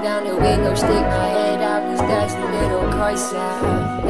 Roll down the window, stick my head out this dusty little car side.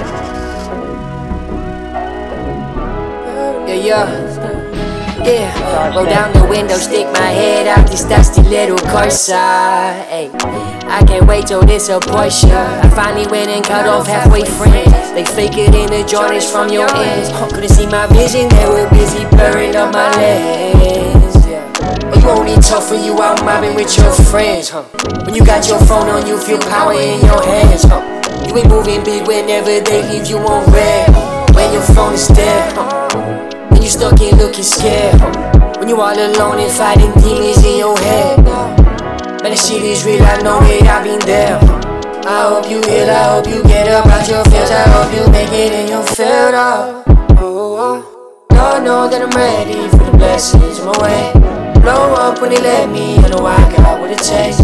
Yeah, roll down the window, stick my head out this dusty little car side. Ay, I can't wait till this a Porsche. I finally went and cut off halfway friends. They fake it in the joint from your ends. Couldn't see my vision, they were busy blurring up my lens. You only tough when you out mobbing with your friends, huh? When you got your phone on, you feel power in your hands, huh? You ain't moving big whenever they leave you on red. When your phone is dead, when you stuck in looking scared, when you all alone and fighting demons in your head. Man, this shit is real, I know it, I've been there. I hope you heal, I hope you get up out your fears, I hope you make it in your field up. I know that I'm ready for the blessings my way. Blow up when they let me, I know I got what it takes.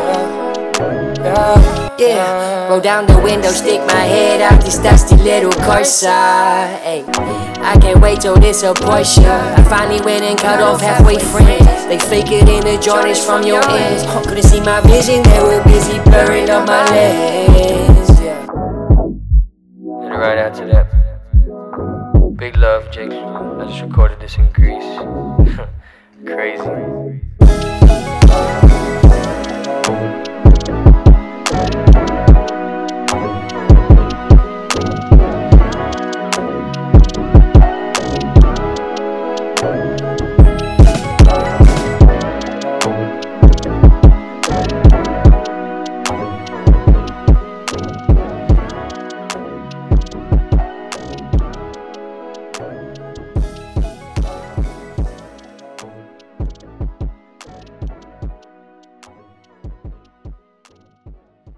Yeah, roll down the window, stick my head out this dusty little car side. Ay, I can't wait till this a Porsche. I finally went and cut off halfway friends. They fake it in the joint from your ends. Couldn't see my vision, they were busy blurring up my lens. And right after that, big love, Jake. I just recorded this in Greece. Crazy.